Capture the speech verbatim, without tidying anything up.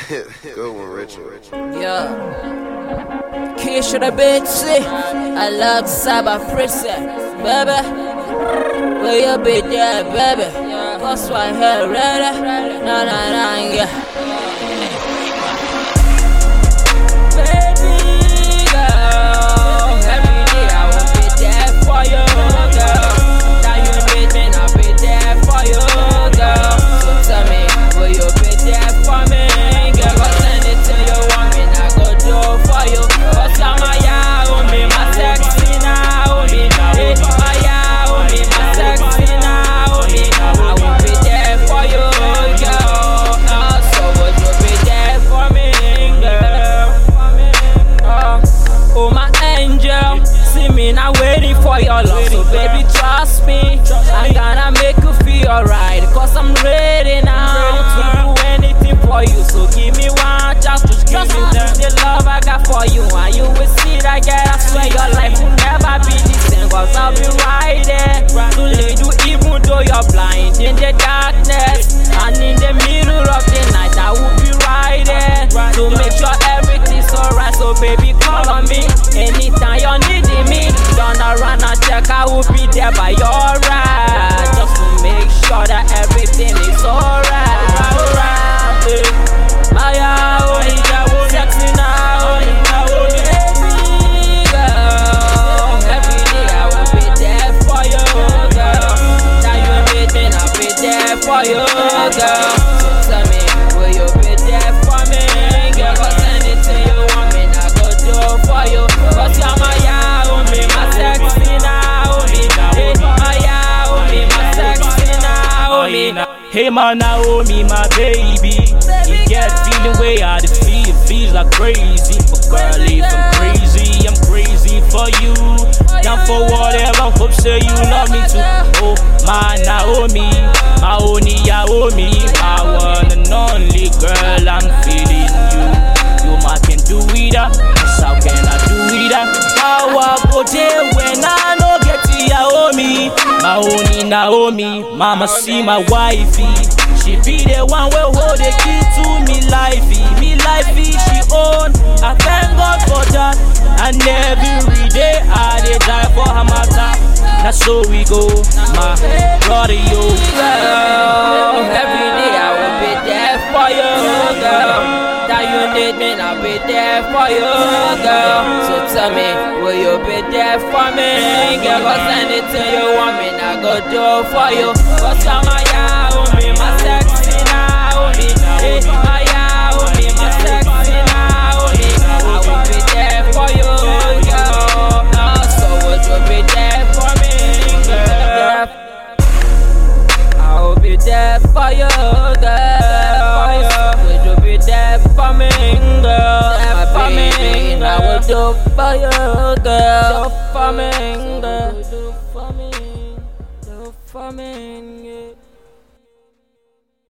Good one, Richard. Yeah. Kiss the bitch, I love Saba Frisse, baby. Will you be there, baby? Cause my hair ready? Na na na, yeah. For your love, so baby trust me, I'm gonna make you feel alright. Cause I'm ready now to do anything for you. So give me one chance to give me the love I got for you, and you will see that girl, I swear your life will never be the same. Cause I'll be right there to lead you even though you're blind in the darkness. And in the middle of the night I will be right there to make sure everything's alright. So baby call on me anytime you're needing me. Don't run and check, I will be there by your right, just to make sure that everything is alright. Alright, Maya, oh, sexy now, baby girl. Every day I will be there for you, girl. Now you need me, I'll be there for you, girl. So tell me, will you be there for me, girl? Cause anything you want me, I go do for you. Cause you're my hey man, Naomi, my baby. You get feeling way out of feel, feels like crazy. But girl, if I'm crazy, I'm crazy for you. Down for whatever, hope say you love me too. Oh, my Naomi, my only Naomi, my one and only girl, I'm feeling you. You might can do it up, how can I do it up? How I go there when I know get to Naomi. My only Naomi, mama see my wifey. She be the one who hold the key to me lifey. Me lifey she own, I thank God for that. And every day I dey die for her matter. That's so we go, my brother yo. Girl, every day I will be there for you, girl. That you need me, I'll be there for you, girl. So tell me, will you be there for me, girl? Cause anything you want me, I go do for you. Cause you're my Naomi, my sexy Naomi. Hey, my Naomi, my sexy Naomi. I will be there for you, girl. Uh, so would you be there for me, girl? I will be there for you, girl. Would you be there for me, girl? My baby, I will do for you, girl. Do for me, girl. Do for me, do for me, yeah.